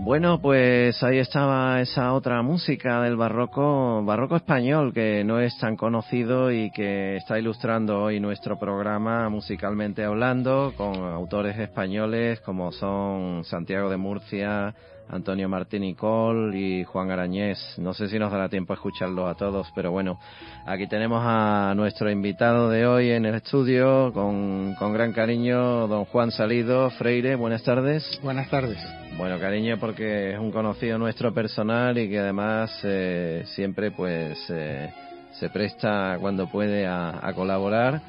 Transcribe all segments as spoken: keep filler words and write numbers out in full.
Bueno, pues ahí estaba esa otra música del barroco, barroco español, que no es tan conocido y que está ilustrando hoy nuestro programa musicalmente hablando, con autores españoles como son Santiago de Murcia, Antonio Martín y Col y Juan Arañés. No sé si nos dará tiempo a escucharlos a todos, pero bueno, aquí tenemos a nuestro invitado de hoy en el estudio, con, con gran cariño, don Juan Salido Freire. Buenas tardes. Buenas tardes. Bueno, cariño, porque es un conocido nuestro personal y que además eh, siempre pues eh, se presta cuando puede a, a colaborar.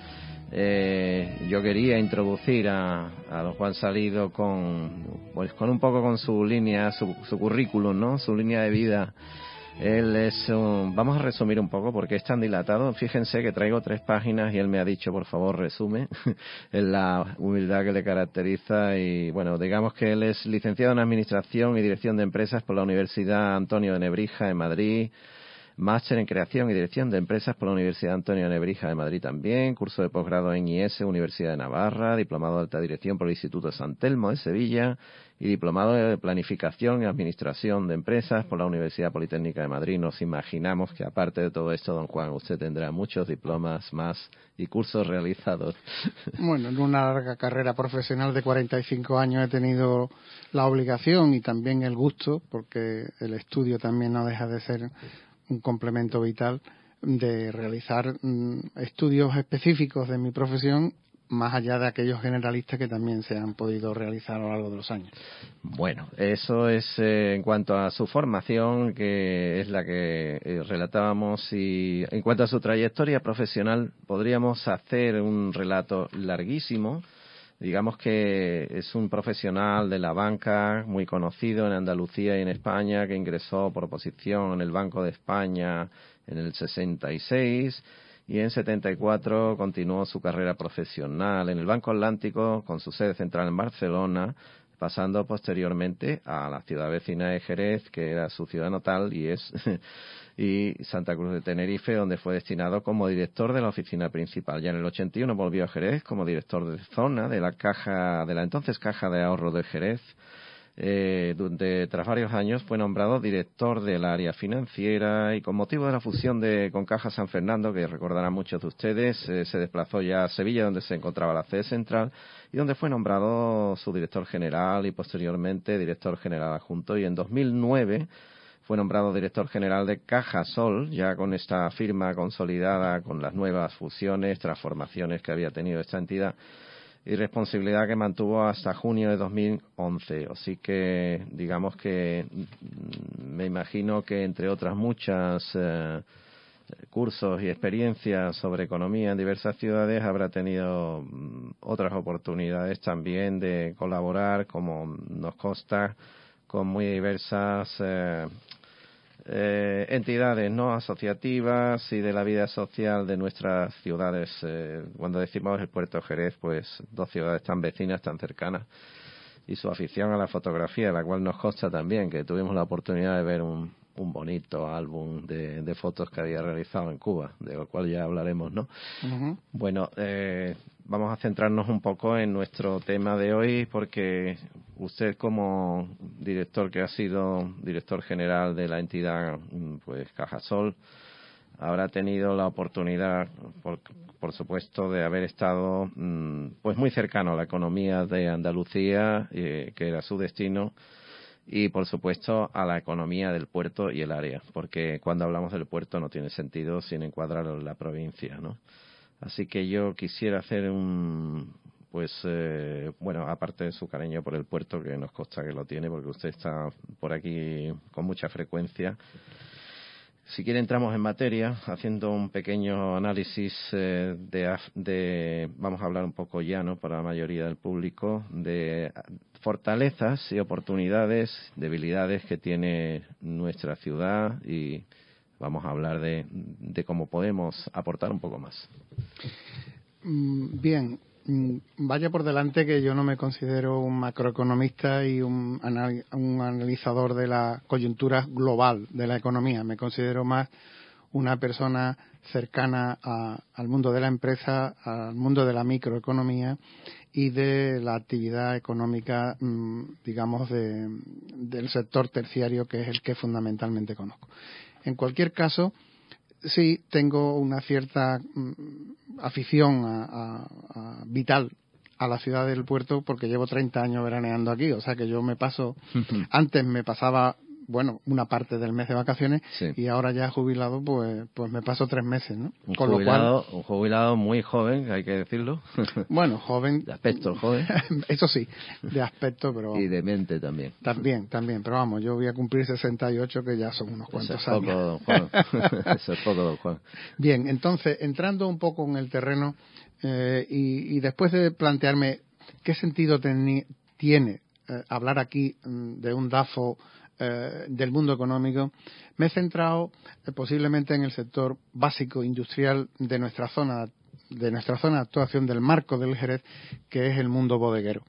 Eh, yo quería introducir a, a don Juan Salido con pues con un poco con su línea, su, su currículum, ¿no? Su línea de vida. Él es un... Vamos a resumir un poco porque es tan dilatado. Fíjense que traigo tres páginas y él me ha dicho, por favor, resume. Es la humildad que le caracteriza y, bueno, digamos que él es licenciado en Administración y Dirección de Empresas por la Universidad Antonio de Nebrija en Madrid, máster en Creación y Dirección de Empresas por la Universidad Antonio de Nebrija de Madrid también, curso de posgrado en I E S, Universidad de Navarra, diplomado de Alta Dirección por el Instituto San Telmo de Sevilla y diplomado de Planificación y Administración de Empresas por la Universidad Politécnica de Madrid. Nos imaginamos que aparte de todo esto, don Juan, usted tendrá muchos diplomas más y cursos realizados. Bueno, en una larga carrera profesional de cuarenta y cinco años he tenido la obligación y también el gusto, porque el estudio también no deja de ser un complemento vital, de realizar mm, estudios específicos de mi profesión, más allá de aquellos generalistas que también se han podido realizar a lo largo de los años. Bueno, eso es eh, en cuanto a su formación, que es la que eh, relatábamos, y en cuanto a su trayectoria profesional, podríamos hacer un relato larguísimo. Digamos que es un profesional de la banca muy conocido en Andalucía y en España, que ingresó por oposición en el Banco de España en el sesenta y seis y en setenta y cuatro continuó su carrera profesional en el Banco Atlántico con su sede central en Barcelona, pasando posteriormente a la ciudad vecina de Jerez, que era su ciudad natal y es y Santa Cruz de Tenerife, donde fue destinado como director de la oficina principal. Ya en el ochenta y uno volvió a Jerez como director de zona de la caja de la entonces Caja de Ahorro de Jerez, eh, donde tras varios años fue nombrado director del área financiera y con motivo de la fusión de con Caja San Fernando, que recordarán muchos de ustedes, eh, se desplazó ya a Sevilla, donde se encontraba la sede central, y donde fue nombrado su director general y posteriormente director general adjunto, y en dos mil nueve fue nombrado director general de Cajasol, ya con esta firma consolidada con las nuevas fusiones, transformaciones que había tenido esta entidad, y responsabilidad que mantuvo hasta junio de dos mil once. Así que, digamos que me imagino que entre otras muchas eh, cursos y experiencias sobre economía en diversas ciudades, habrá tenido mm, otras oportunidades también de colaborar, como nos consta, con muy diversas eh, eh, entidades no asociativas y de la vida social de nuestras ciudades. Eh, cuando decimos el Puerto de Jerez, pues dos ciudades tan vecinas, tan cercanas, y su afición a la fotografía, la cual nos consta también que tuvimos la oportunidad de ver un, un bonito álbum de, de fotos que había realizado en Cuba, de lo cual ya hablaremos, ¿no? Uh-huh. Bueno, eh, vamos a centrarnos un poco en nuestro tema de hoy, porque usted, como director que ha sido director general de la entidad, pues Cajasol, habrá tenido la oportunidad, por, por supuesto, de haber estado pues muy cercano a la economía de Andalucía, eh, que era su destino, y por supuesto a la economía del puerto y el área, porque cuando hablamos del puerto no tiene sentido sin encuadrarlo en la provincia, ¿no? Así que yo quisiera hacer un, pues, eh, bueno, aparte de su cariño por el puerto, que nos consta que lo tiene, porque usted está por aquí con mucha frecuencia. Si quiere, entramos en materia, haciendo un pequeño análisis eh, de, de, vamos a hablar un poco llano para la mayoría del público, de fortalezas y oportunidades, debilidades que tiene nuestra ciudad, y vamos a hablar de, de cómo podemos aportar un poco más. Bien, vaya por delante que yo no me considero un macroeconomista y un, anal- un analizador de la coyuntura global de la economía. Me considero más una persona cercana a, al mundo de la empresa, al mundo de la microeconomía y de la actividad económica, digamos, de, del sector terciario, que es el que fundamentalmente conozco. En cualquier caso, sí tengo una cierta afición a, a, a vital a la ciudad del puerto, porque llevo treinta años veraneando aquí, o sea que yo me paso, antes me pasaba, bueno, una parte del mes de vacaciones, sí. Y ahora ya jubilado, pues pues me paso tres meses, ¿no? Un Con jubilado, lo cual, un jubilado muy joven, hay que decirlo. Bueno, joven. De aspecto joven. Eso sí, de aspecto, pero vamos. Y de mente también. También, también, pero vamos, yo voy a cumplir sesenta y ocho, que ya son unos cuantos Eso es poco, años. don Juan. Eso es poco, don Juan. Bien, entonces, entrando un poco en el terreno, eh, y, y después de plantearme qué sentido teni, tiene eh, hablar aquí mm, de un DAFO eh, del mundo económico, me he centrado eh, posiblemente en el sector básico industrial de nuestra zona, de nuestra zona de actuación, del marco del Jerez, que es el mundo bodeguero.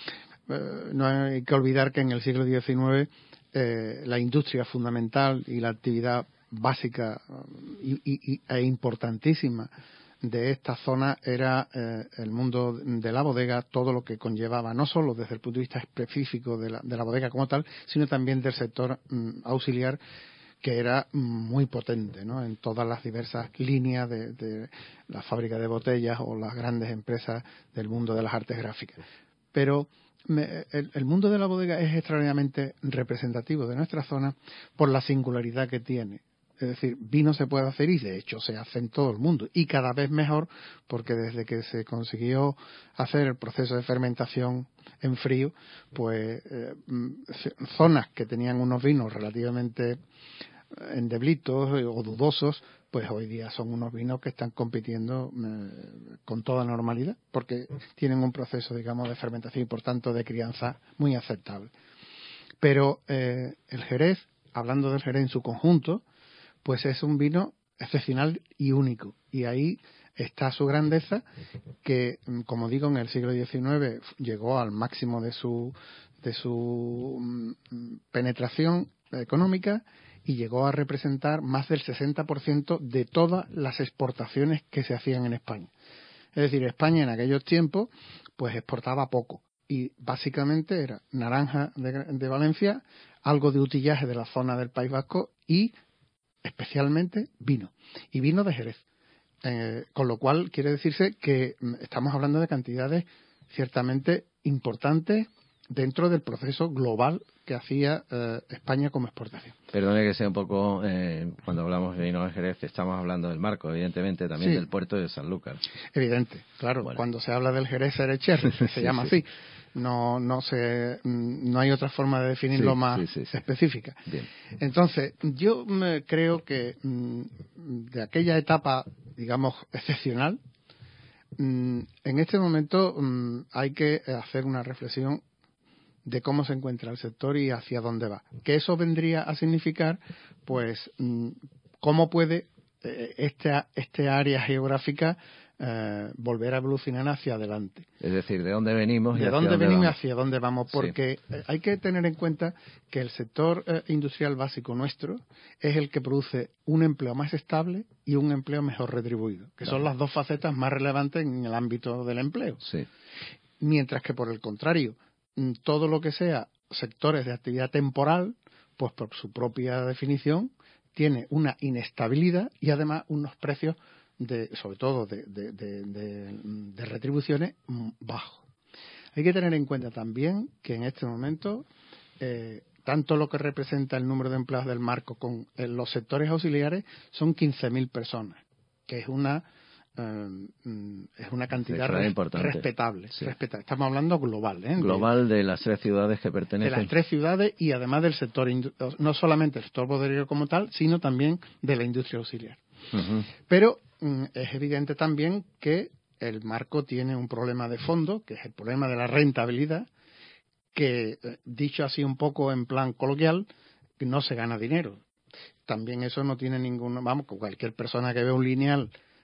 Eh, no hay que olvidar que en el siglo diecinueve eh, la industria fundamental y la actividad básica y, y, e importantísima de esta zona era eh, el mundo de la bodega, todo lo que conllevaba, no solo desde el punto de vista específico de la, de la bodega como tal, sino también del sector mm, auxiliar, que era muy potente, ¿no? En todas las diversas líneas de, de la fábrica de botellas o las grandes empresas del mundo de las artes gráficas. Pero me, el, el mundo de la bodega es extraordinariamente representativo de nuestra zona por la singularidad que tiene. Es decir, vino se puede hacer, y de hecho se hace en todo el mundo, y cada vez mejor, porque desde que se consiguió hacer el proceso de fermentación en frío, pues eh, zonas que tenían unos vinos relativamente endeblitos o dudosos, pues hoy día son unos vinos que están compitiendo eh, con toda normalidad, porque tienen un proceso, digamos, de fermentación y por tanto de crianza muy aceptable. Pero eh, el Jerez, hablando del Jerez en su conjunto, pues es un vino excepcional y único. Y ahí está su grandeza, que, como digo, en el siglo diecinueve llegó al máximo de su, de su penetración económica y llegó a representar más del sesenta por ciento de todas las exportaciones que se hacían en España. Es decir, España en aquellos tiempos pues exportaba poco. Y básicamente era naranja de, de Valencia, algo de utillaje de la zona del País Vasco y especialmente vino, y vino de Jerez. Eh, con lo cual quiere decirse que estamos hablando de cantidades ciertamente importantes dentro del proceso global que hacía eh, España como exportación. Perdone que sea un poco, eh, cuando hablamos de vino de Jerez, estamos hablando del marco, evidentemente, también sí. Del puerto de Sanlúcar. Evidente, claro. Bueno. Cuando se habla del Jerez Erecherri, se sí, llama sí. así. No, no se, no hay otra forma de definirlo sí, más sí, sí, sí. específica. Bien. Entonces, yo me creo que de aquella etapa, digamos, excepcional, en este momento hay que hacer una reflexión de cómo se encuentra el sector y hacia dónde va. Que eso vendría a significar, pues, cómo puede esta, esta área geográfica eh, volver a evolucionar hacia adelante. Es decir, de dónde venimos y de hacia dónde, dónde venimos y vamos. hacia dónde vamos, porque sí. hay que tener en cuenta que el sector eh, industrial básico nuestro es el que produce un empleo más estable y un empleo mejor retribuido, que claro. son las dos facetas más relevantes en el ámbito del empleo. Sí. Mientras que, por el contrario, todo lo que sea sectores de actividad temporal, pues por su propia definición, tiene una inestabilidad y además unos precios, de, sobre todo de, de, de, de, de retribuciones, bajos. Hay que tener en cuenta también que en este momento, eh, tanto lo que representa el número de empleados del marco con eh, los sectores auxiliares son quince mil personas, que es una Uh, es una cantidad res, respetable, sí. respetable. Estamos hablando global, ¿eh? Global de, de las tres ciudades que pertenecen. De las tres ciudades y además del sector, no solamente el sector bodeguero como tal, sino también de la industria auxiliar. Uh-huh. Pero um, es evidente también que el marco tiene un problema de fondo, que es el problema de la rentabilidad, que, dicho así un poco en plan coloquial, no se gana dinero. También eso no tiene ningún... Vamos, cualquier persona que ve un lineal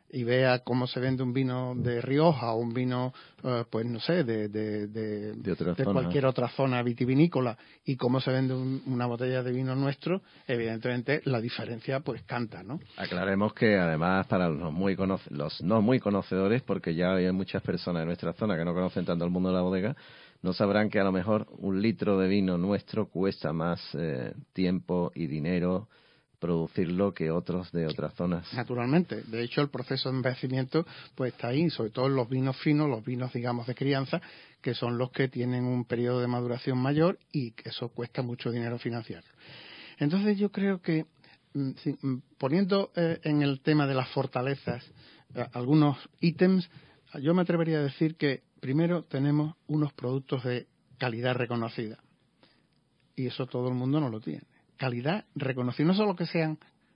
y vea cómo se vende un vino de Rioja o un vino, uh, pues no sé, de, de, de, de, otra de zona. cualquier otra zona vitivinícola y cómo se vende un, una botella de vino nuestro, evidentemente la diferencia pues canta, ¿no? Aclaremos que además para los, muy conoce- los no muy conocedores, porque ya hay muchas personas en nuestra zona que no conocen tanto el mundo de la bodega, no sabrán que a lo mejor un litro de vino nuestro cuesta más eh, tiempo y dinero producirlo que otros de otras zonas. Naturalmente. De hecho, el proceso de envejecimiento pues está ahí, sobre todo en los vinos finos, los vinos, digamos, de crianza, que son los que tienen un periodo de maduración mayor y que eso cuesta mucho dinero financiar. Entonces, yo creo que, sí, poniendo eh, en el tema de las fortalezas eh, algunos ítems, yo me atrevería a decir que, primero, tenemos unos productos de calidad reconocida. Y eso todo el mundo no lo tiene. Calidad reconocida, no solo que sean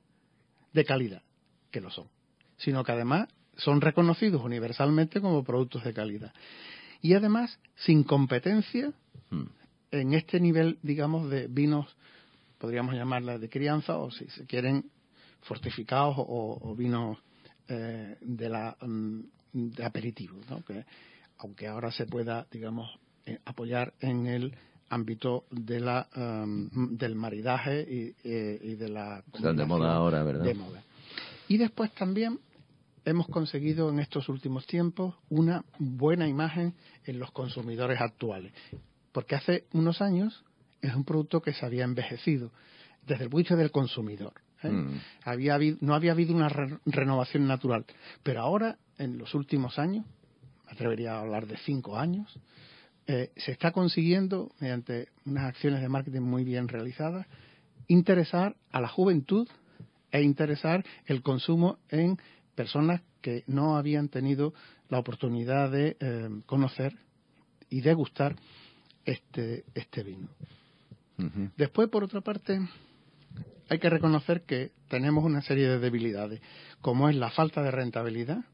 de calidad, que lo son, sino que además son reconocidos universalmente como productos de calidad. Y además, sin competencia hmm. en este nivel, digamos, de vinos, podríamos llamarla de crianza, o si se quieren, fortificados o, o vinos eh, de la de aperitivo, ¿no? Que, aunque ahora se pueda, digamos, eh, apoyar en el ámbito de la um, del maridaje y, eh, y de la Están de moda ahora, ¿verdad? De moda. Y después también hemos conseguido en estos últimos tiempos una buena imagen en los consumidores actuales, porque hace unos años es un producto que se había envejecido desde el punto de vista del consumidor, ¿eh? Mm. Había habido, no había habido una re- renovación natural, pero ahora en los últimos años, me atrevería a hablar de cinco años, Eh, se está consiguiendo, mediante unas acciones de marketing muy bien realizadas, interesar a la juventud e interesar el consumo en personas que no habían tenido la oportunidad de eh, conocer y degustar este, este vino. Uh-huh. Después, por otra parte, hay que reconocer que tenemos una serie de debilidades, como es la falta de rentabilidad,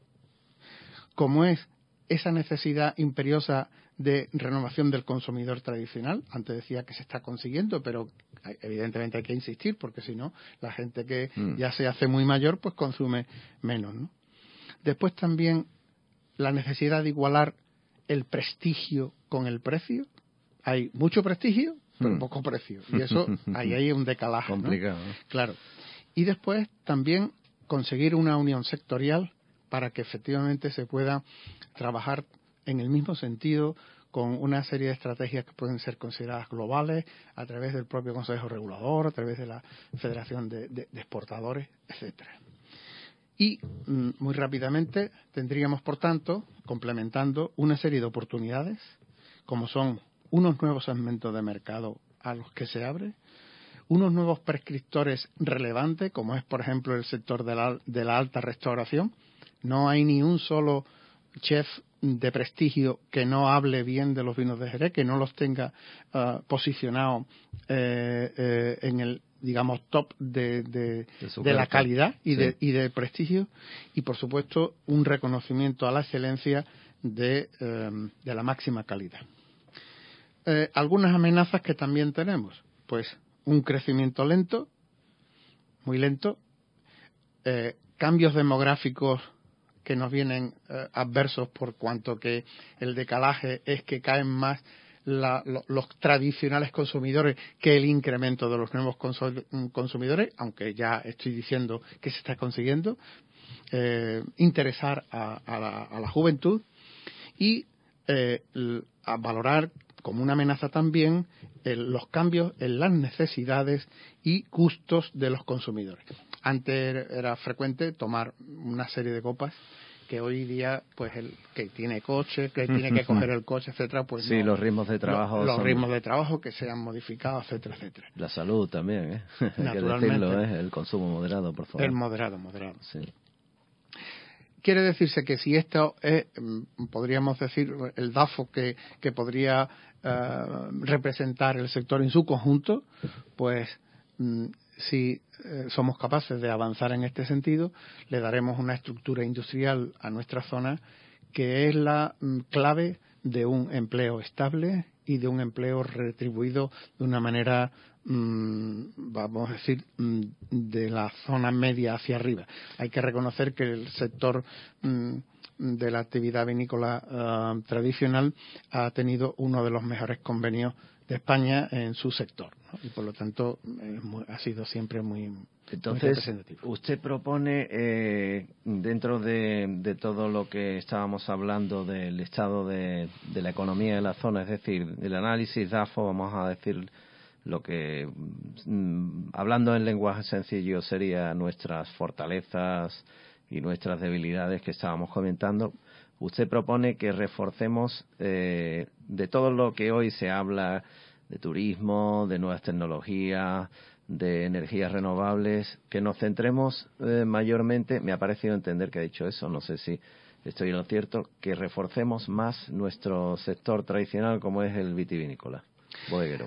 como es esa necesidad imperiosa de renovación del consumidor tradicional. Antes decía que se está consiguiendo, pero evidentemente hay que insistir, porque si no, la gente que mm. ya se hace muy mayor, pues consume menos, ¿no? Después también la necesidad de igualar el prestigio con el precio. Hay mucho prestigio, pero mm. poco precio. Y eso, ahí hay un decalaje, complicado, ¿no? ¿no? Claro. Y después también conseguir una unión sectorial para que efectivamente se pueda trabajar en el mismo sentido, con una serie de estrategias que pueden ser consideradas globales, a través del propio Consejo Regulador, a través de la Federación de, de, de Exportadores, etcétera. Y, muy rápidamente, tendríamos, por tanto, complementando una serie de oportunidades, como son unos nuevos segmentos de mercado a los que se abre, unos nuevos prescriptores relevantes, como es, por ejemplo, el sector de la, de la alta restauración. No hay ni un solo chef de prestigio que no hable bien de los vinos de Jerez, que no los tenga uh, posicionados eh, eh, en el, digamos, top de, de, de, de la calidad y, sí. de, y de prestigio, y por supuesto un reconocimiento a la excelencia de, eh, de la máxima calidad. Eh, algunas amenazas que también tenemos, pues un crecimiento lento, muy lento, eh, cambios demográficos que nos vienen eh, adversos, por cuanto que el decalaje es que caen más la, lo, los tradicionales consumidores que el incremento de los nuevos consu- consumidores, aunque ya estoy diciendo que se está consiguiendo, eh, interesar a, a, la, a la juventud y eh, a valorar como una amenaza también el, los cambios en las necesidades y gustos de los consumidores. Antes era frecuente tomar una serie de copas que hoy día, pues, el que tiene coche, que tiene que coger el coche, etcétera, pues sí, no, los ritmos de trabajo los, los son... ritmos de trabajo que se han modificado, etcétera, etcétera. La salud también, ¿eh? Hay Naturalmente. que decirlo, ¿eh? El consumo moderado, por favor. El moderado, moderado. Sí. Quiere decirse que si esto es, podríamos decir, el D A F O que, que podría uh, representar el sector en su conjunto, pues mm, si eh, somos capaces de avanzar en este sentido, le daremos una estructura industrial a nuestra zona que es la mm, clave de un empleo estable y de un empleo retribuido de una manera mmm, vamos a decir, mmm, de la zona media hacia arriba. Hay que reconocer que el sector mmm, de la actividad vinícola uh, tradicional ha tenido uno de los mejores convenios de España en su sector, ¿no? Y por lo tanto es muy, ha sido siempre muy, Entonces, muy representativo. Usted propone, eh, dentro de, de todo lo que estábamos hablando del estado de, de la economía de la zona, es decir, el análisis D A F O, vamos a decir lo que, mm, hablando en lenguaje sencillo, sería nuestras fortalezas y nuestras debilidades que estábamos comentando. Usted propone que reforcemos eh, de todo lo que hoy se habla de turismo, de nuevas tecnologías, de energías renovables, que nos centremos eh, mayormente, me ha parecido entender que ha dicho eso, no sé si estoy en lo cierto, que reforcemos más nuestro sector tradicional como es el vitivinícola, bodeguero,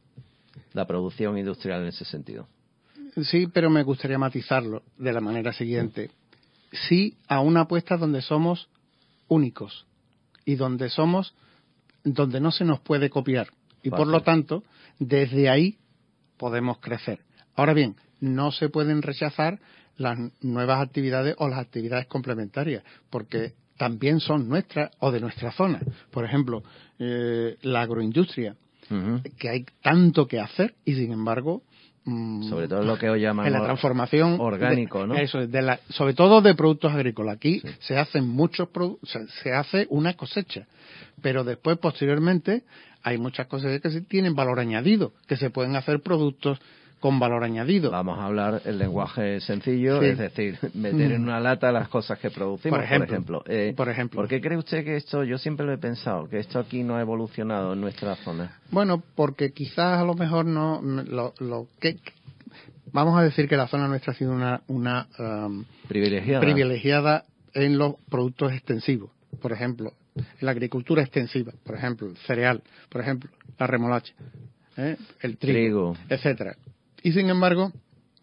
la producción industrial en ese sentido. Sí, pero me gustaría matizarlo de la manera siguiente. Sí a una apuesta donde somos únicos y donde somos, donde no se nos puede copiar. Y por lo tanto, desde ahí podemos crecer. Ahora bien, no se pueden rechazar las nuevas actividades o las actividades complementarias, porque también son nuestras o de nuestra zona. Por ejemplo, eh, la agroindustria, uh-huh. que hay tanto que hacer y sin embargo, sobre todo lo que hoy llaman en la transformación orgánico, de, ¿no? Eso, de la, sobre todo de productos agrícolas. Aquí sí. se hacen muchos productos, se, se hace una cosecha, pero después posteriormente hay muchas cosas que sí tienen valor añadido, que se pueden hacer productos con valor añadido. Vamos a hablar el lenguaje sencillo, sí. es decir, meter en una lata las cosas que producimos, por ejemplo. Por ejemplo. Eh, por ejemplo. ¿Por qué cree usted que esto, yo siempre lo he pensado, que esto aquí no ha evolucionado en nuestra zona? Bueno, porque quizás a lo mejor no, lo, lo que... Vamos a decir que la zona nuestra ha sido una, una um, privilegiada. privilegiada en los productos extensivos. Por ejemplo, en la agricultura extensiva, por ejemplo, el cereal, por ejemplo, la remolacha, ¿eh? el trigo, trigo, etcétera. Y sin embargo,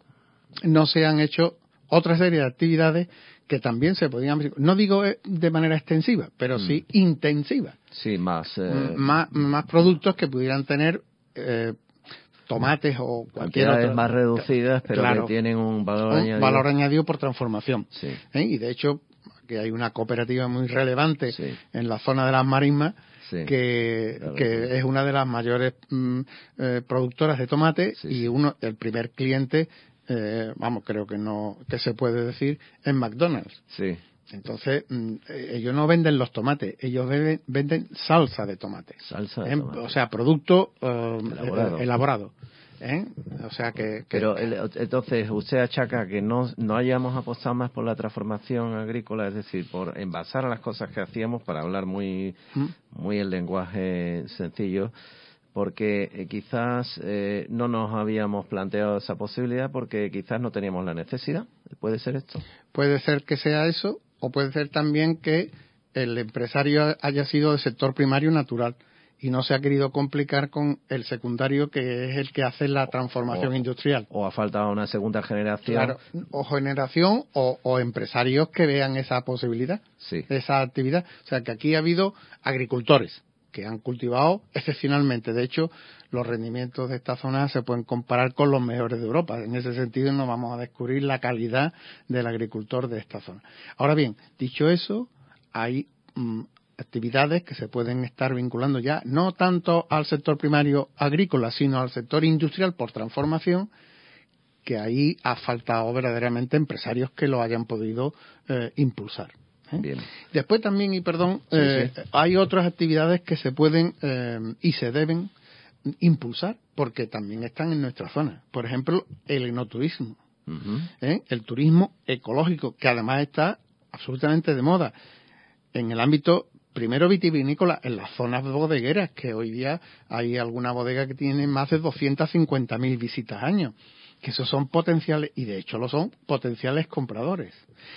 no se han hecho otra serie de actividades que también se podían, no digo de manera extensiva, pero mm. sí intensiva. Sí, más, eh... más más productos que pudieran tener eh, tomates o cualquier otra, más reducidas, pero claro, que tienen un valor un añadido. valor añadido por transformación. Sí. ¿Eh? Y de hecho, que hay una cooperativa muy relevante sí. en la zona de las marismas sí. que, claro, que sí. es una de las mayores mm, eh, productoras de tomate sí, y sí. uno el primer cliente, eh, vamos, creo que no que se puede decir, es McDonald's. Sí. Entonces, mm, ellos no venden los tomates, ellos venden, venden salsa de tomate. Salsa de ¿eh? tomate. O sea, producto eh, elaborado. Eh, elaborado. ¿Eh? O sea que, que... Pero el, entonces usted achaca que no no hayamos apostado más por la transformación agrícola, es decir, por envasar a las cosas que hacíamos, para hablar muy ¿Mm? muy el lenguaje sencillo, porque eh, quizás eh, no nos habíamos planteado esa posibilidad porque quizás no teníamos la necesidad. ¿Puede ser esto? Puede ser que sea eso, o puede ser también que el empresario haya sido del sector primario natural y no se ha querido complicar con el secundario, que es el que hace la transformación o, industrial. O ha faltado una segunda generación. Claro, o generación o, o empresarios que vean esa posibilidad, sí. esa actividad. O sea, que aquí ha habido agricultores que han cultivado excepcionalmente. De hecho, los rendimientos de esta zona se pueden comparar con los mejores de Europa. En ese sentido, nos vamos a descubrir la calidad del agricultor de esta zona. Ahora bien, dicho eso, hay mmm, actividades que se pueden estar vinculando ya no tanto al sector primario agrícola, sino al sector industrial por transformación, que ahí ha faltado verdaderamente empresarios que lo hayan podido eh, impulsar. ¿eh? Bien. Después también, y perdón, sí, eh, sí. hay otras actividades que se pueden eh, y se deben impulsar porque también están en nuestra zona. Por ejemplo, el enoturismo, uh-huh. ¿eh? el turismo ecológico, que además está absolutamente de moda en el ámbito primero vitivinícola, en las zonas bodegueras, que hoy día hay alguna bodega que tiene más de doscientas cincuenta mil visitas al año, que esos son potenciales, y de hecho lo son, potenciales compradores.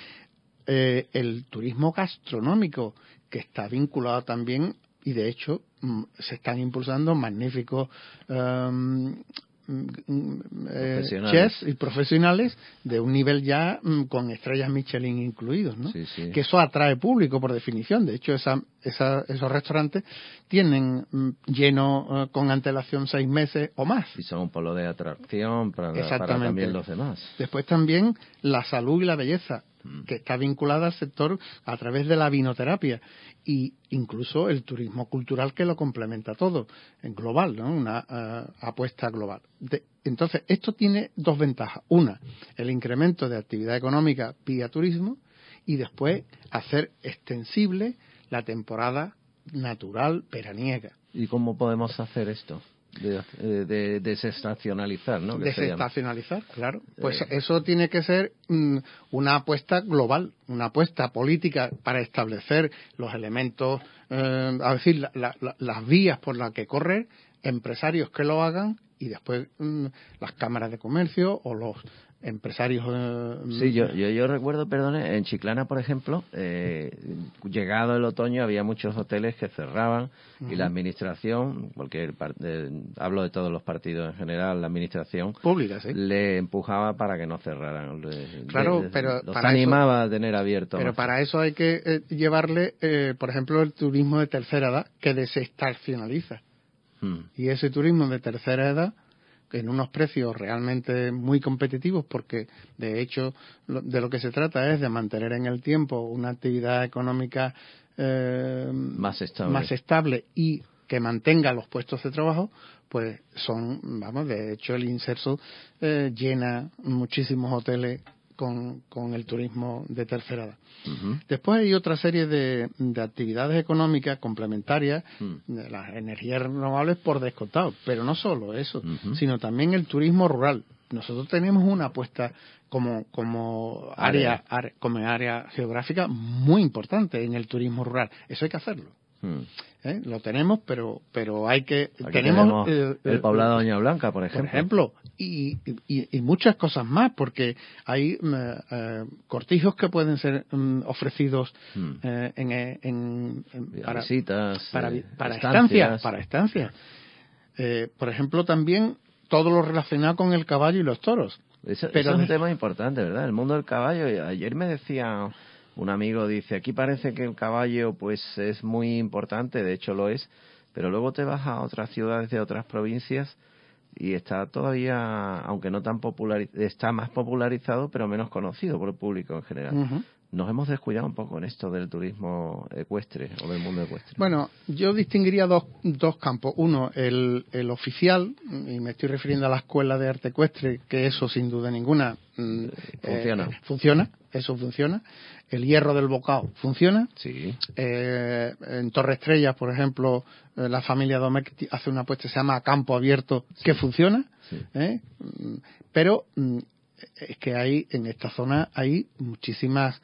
Eh, el turismo gastronómico, que está vinculado también, y de hecho mm, se están impulsando magníficos um, eh, chefs y profesionales de un nivel ya mm, con estrellas Michelin incluidos, ¿no? Sí, sí. Que eso atrae público por definición. De hecho, esa, esa, esos restaurantes tienen mm, lleno eh, con antelación seis meses o más. Y son un polo de atracción para, para también los demás. Después también la salud y la belleza, mm. que está vinculada al sector a través de la vinoterapia. Y incluso el turismo cultural que lo complementa todo, en global, ¿no? Una uh, apuesta global. De, entonces, esto tiene dos ventajas. Una, el incremento de actividad económica vía turismo, y después hacer extensible la temporada natural veraniega. ¿Y cómo podemos hacer esto? De, de, de desestacionalizar, ¿no? Desestacionalizar, claro. Pues eh. eso tiene que ser mm, una apuesta global, una apuesta política para establecer los elementos, eh, a decir, la, la, la, las vías por las que correr, empresarios que lo hagan y después mm, las cámaras de comercio o los empresarios. Eh, sí, yo, yo yo recuerdo, perdone, en Chiclana, por ejemplo, eh, llegado el otoño había muchos hoteles que cerraban uh-huh. y la administración, porque eh, hablo de todos los partidos en general, la administración pública, ¿sí? le empujaba para que no cerraran. Le, claro, le, pero los para animaba eso, a tener abierto. Pero para eso hay que eh, llevarle, eh, por ejemplo, el turismo de tercera edad, que desestacionaliza. Hmm. Y ese turismo de tercera edad, en unos precios realmente muy competitivos, porque de hecho de lo que se trata es de mantener en el tiempo una actividad económica eh, más estable. más estable y que mantenga los puestos de trabajo, pues son, vamos, de hecho el Inserso eh, llena muchísimos hoteles con, con el turismo de tercera edad. Uh-huh. Después hay otra serie de, de actividades económicas complementarias, uh-huh. de las energías renovables por descontado, pero no solo eso, uh-huh. sino también el turismo rural. Nosotros tenemos una apuesta como como área, área como área geográfica muy importante en el turismo rural. Eso hay que hacerlo. Hmm. ¿Eh? Lo tenemos, pero pero hay que Aquí tenemos, tenemos eh, el poblado Doña Blanca, por ejemplo, por ejemplo y, y, y muchas cosas más, porque hay uh, cortijos que pueden ser um, ofrecidos hmm. uh, en, en, en para visitas, para, eh, para estancias, para estancias. Eh, por ejemplo, también todo lo relacionado con el caballo y los toros. Eso, pero eso es un tema importante, ¿verdad? El mundo del caballo. Ayer me decía un amigo, dice, aquí parece que el caballo pues es muy importante, de hecho lo es, pero luego te vas a otras ciudades de otras provincias y está todavía, aunque no tan popular, está más popularizado, pero menos conocido por el público en general. Uh-huh. Nos hemos descuidado un poco en esto del turismo ecuestre o del mundo ecuestre. Bueno, yo distinguiría dos, dos campos. Uno, el, el oficial, y me estoy refiriendo a la escuela de arte ecuestre, que eso sin duda ninguna eh, funciona. Eh, funciona, eso funciona. El hierro del bocado funciona. Sí. Eh, en Torre Estrellas, por ejemplo, eh, la familia Domecq hace una apuesta que se llama Campo Abierto, sí. que funciona. Sí. ¿eh? Pero es que hay en esta zona hay muchísimas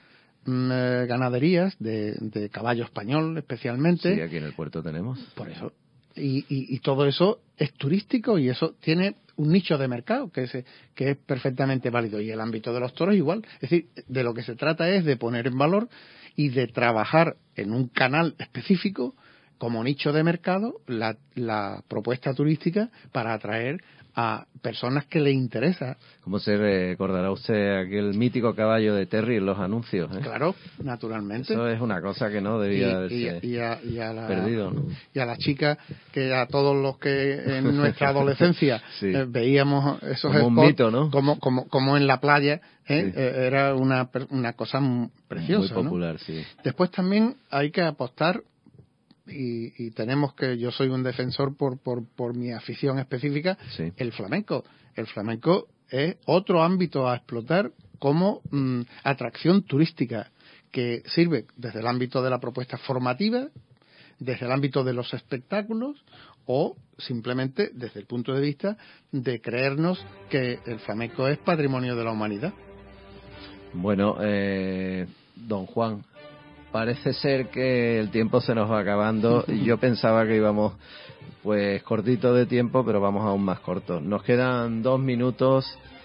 ganaderías de, de caballo español especialmente. Sí, aquí en el puerto tenemos. Por eso. Y, y, y todo eso es turístico y eso tiene un nicho de mercado que es, que es perfectamente válido. Y el ámbito de los toros igual. Es decir, de lo que se trata es de poner en valor y de trabajar en un canal específico como nicho de mercado la, la propuesta turística para atraer a personas que le interesa. ¿Cómo se recordará usted aquel mítico caballo de Terry en los anuncios? ¿eh? Claro, naturalmente. Eso es una cosa que no debía y, haberse y, y a, y a la, perdido, ¿no? Y a la chica, que a todos los que en nuestra adolescencia sí. eh, veíamos esos como spots, un mito, ¿no? como, como, como en la playa, ¿eh? Sí. eh, era una, una cosa preciosa. Muy popular, ¿no? sí. Después también hay que apostar. Y, y tenemos que, yo soy un defensor por, por, por mi afición específica, sí. el flamenco. El flamenco es otro ámbito a explotar como mmm, atracción turística que sirve desde el ámbito de la propuesta formativa, desde el ámbito de los espectáculos o simplemente desde el punto de vista de creernos que el flamenco es patrimonio de la humanidad. Bueno, eh, don Juan, parece ser que el tiempo se nos va acabando. Yo pensaba que íbamos pues cortito de tiempo, pero vamos aún más cortos. Nos quedan dos minutos.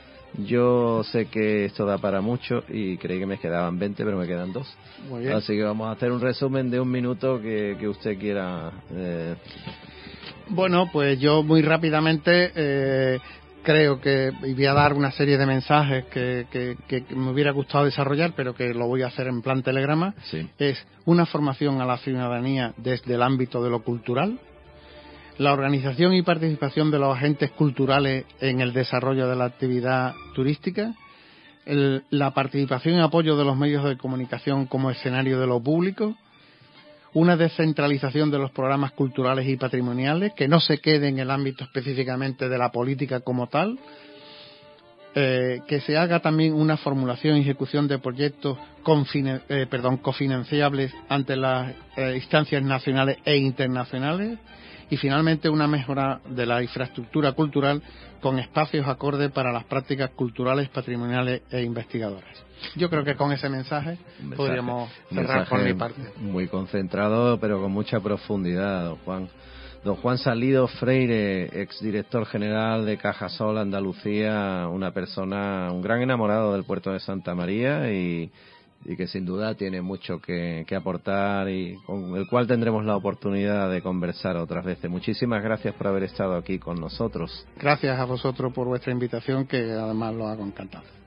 Yo sé que esto da para mucho y creí que me quedaban veinte, pero me quedan dos. Muy bien. Así que vamos a hacer un resumen de un minuto que, que usted quiera. Eh... Bueno, pues yo muy rápidamente... Eh, creo que, y voy a dar una serie de mensajes que, que, que me hubiera gustado desarrollar, pero que lo voy a hacer en plan telegrama, sí. Es una formación a la ciudadanía desde el ámbito de lo cultural, la organización y participación de los agentes culturales en el desarrollo de la actividad turística, el, la participación y apoyo de los medios de comunicación como escenario de lo público, una descentralización de los programas culturales y patrimoniales, que no se quede en el ámbito específicamente de la política como tal, eh, que se haga también una formulación y ejecución de proyectos confine, eh, perdón, cofinanciables ante las eh, instancias nacionales e internacionales, y finalmente una mejora de la infraestructura cultural con espacios acordes para las prácticas culturales, patrimoniales e investigadoras. Yo creo que con ese mensaje, mensaje podríamos cerrar por mi parte. Muy concentrado, pero con mucha profundidad, don Juan. Don Juan Salido Freire, exdirector general de Cajasol Andalucía, una persona, un gran enamorado del puerto de Santa María y, y que sin duda tiene mucho que, que aportar y con el cual tendremos la oportunidad de conversar otras veces. Muchísimas gracias por haber estado aquí con nosotros. Gracias a vosotros por vuestra invitación, que además lo hago encantado.